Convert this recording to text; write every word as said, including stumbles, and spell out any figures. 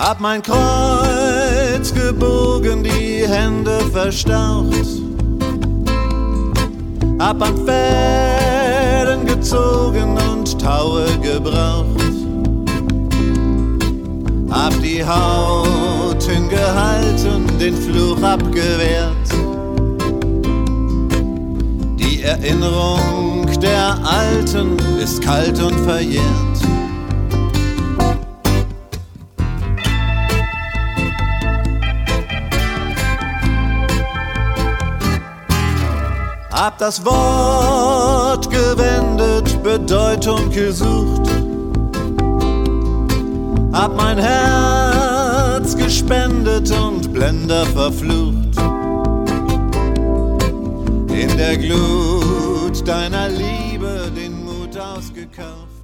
Hab mein Kreuz gebogen, die Hände verstaucht, hab an Fäden gezogen und Taue gebraucht, hab die Haut hingehalten, den Fluch abgewehrt. Die Erinnerung der Alten ist kalt und verjährt. Hab das Wort gewendet, Bedeutung gesucht, hab mein Herz gespendet und Blender verflucht. In der Glut deiner Liebe den Mut ausgekauft.